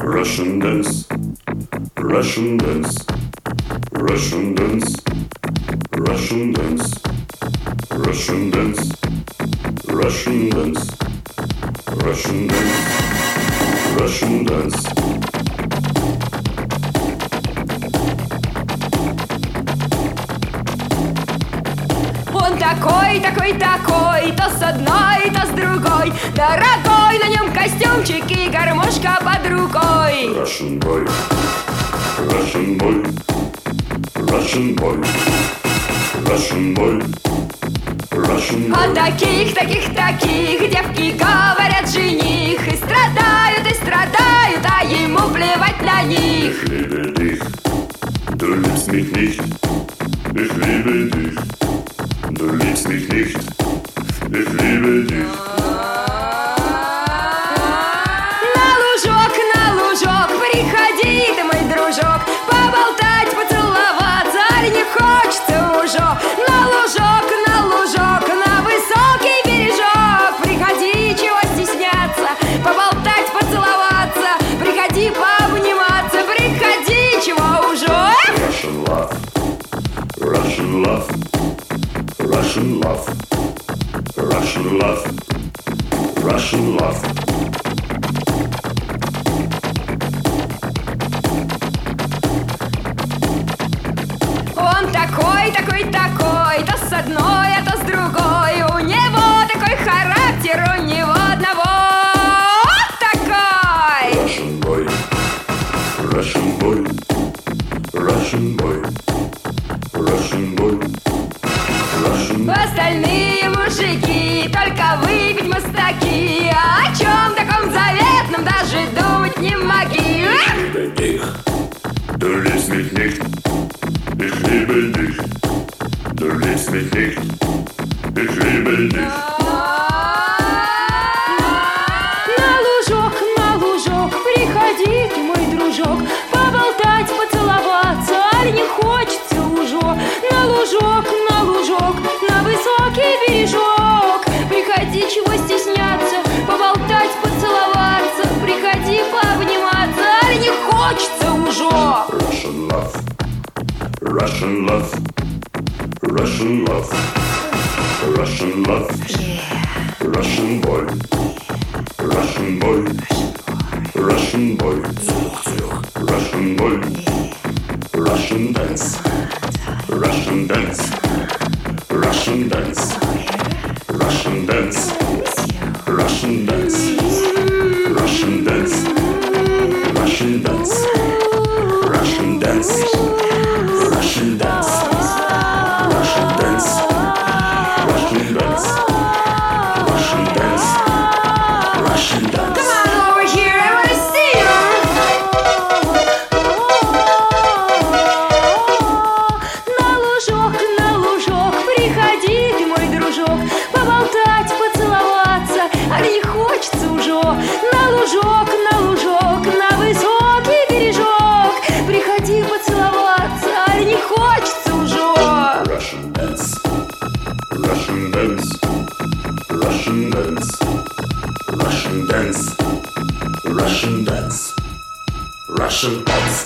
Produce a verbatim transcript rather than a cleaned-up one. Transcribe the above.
Russian dance, Russian dance, Russian dance, Russian dance, Russian dance, Russian dance, Russian dance, Russian dance. Он такой, такой, такой, то с одной, то с другой. Дорогой, на нем костюмчик и гармошка под рукой. Russian boy, Russian boy, Russian boy, Russian boy, Russian boy. О таких, таких, таких девки говорят жених. И страдают, и страдают, а ему плевать на них. Ich liebe dich, du liebst mich nicht. Ich liebe dich, du liebst mich nicht. Ich liebe dich. На лужок, на лужок, приходи ты, мой дружок, поболтать, поцеловаться, али не хочется уже. На лужок, на лужок, на высокий бережок, приходи, чего стесняться, поболтать, поцеловаться, приходи пообниматься, приходи, чего уже. Russian love, Russian love, Russian love, Russian love, Russian love. Он такой, такой, такой, то с одной, а то с другой. У него такой характер, у него одного такой. Russian boy, Russian boy, Russian boy, Russian boy, Russian boy. Остальные мужики только выпить мастаки. А о чем таком заветном даже думать не моги. Ich liebe dich, du liebst mich nicht. Ich liebe dich, du liebst mich nicht. Ich liebe dich. На лужок, на лужок, приходи ты, мой дружок, поболтать, поцеловаться, али не хочется уже. На лужок, на лужок, на высокий бережок, приходи, чего стесняться, поболтать, поцеловаться, приходи пообниматься, али не хочется уже. Russian love, Russian love, Russian love, Russian love, Russian boy, Russian boy, Russian boy, Russian boy, Russian dance, Russian dance, Russian dance, Russian dance, Russian dance, Russian dance, Russian dance, Russian dance, Russian dance, Russian dance, Russian dance, Russian dance, Russian dance. Come on over here, I wanna see you. На лужок, на лужок, приходи ты, мой дружок, поболтать, поцеловаться, али не хочется уже. На лужок, на лужок, на высокий бережок, приходи поцеловаться, али не хочется уже. Russian dance, Russian dance, Russian dance, Russian dance, Russian dance, Russian dance.